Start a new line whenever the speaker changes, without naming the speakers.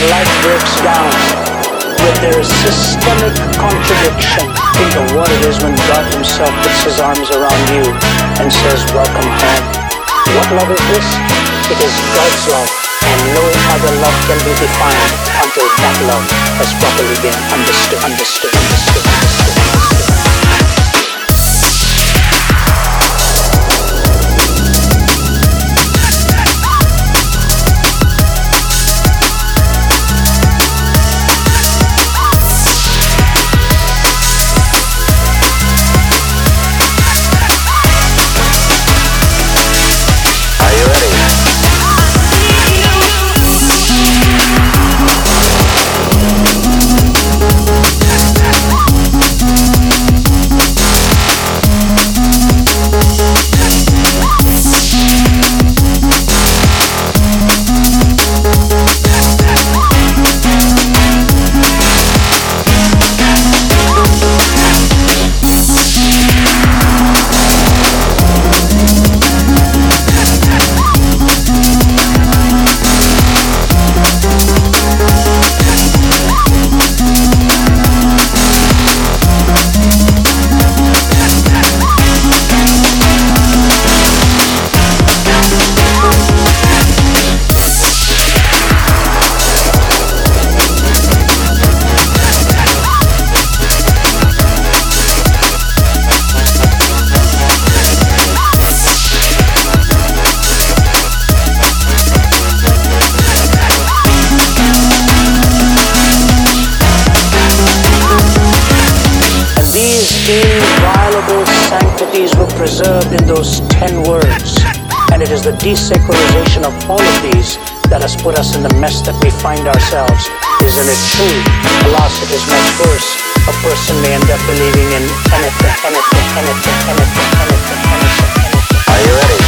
life breaks down with their systemic contradiction. Think of what it is when God himself puts his arms around you and says, welcome home. What love is this? It is God's love, and no other love can be defined until that love has properly been understood. Inviolable sanctities were preserved in those 10 words, and it is the desacralization of all of these that has put us in the mess that we find ourselves. Isn't it true? Alas, it is much worse. A person may end up believing in anything.
Are you ready?